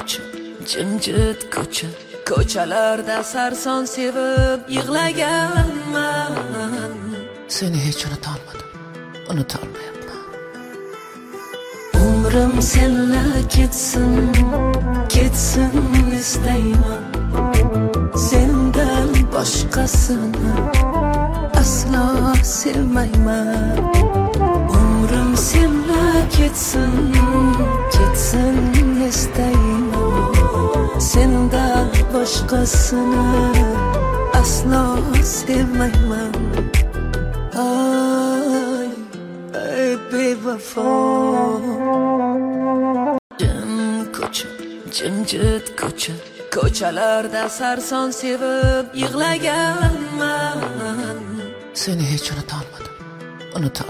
ko'cha, jimjit ko'cha, ko'chalarda sarson sevib yig'laganman. Seni hech unutolmadim, unutolmayapman. Umrim senla ketsin, ketsin istayman. Sendan boshqasini aslo sevmayman. Umrim senla ketsin, ketsin istayman. Sendan boshqasini aslo sevmayman. Ay, ay bevafo. Jim ko'cha, jimjit ko'cha, ko'chalarda sarson sevib yig'laganman. Seni hech unutolmadim, unutolmayapman.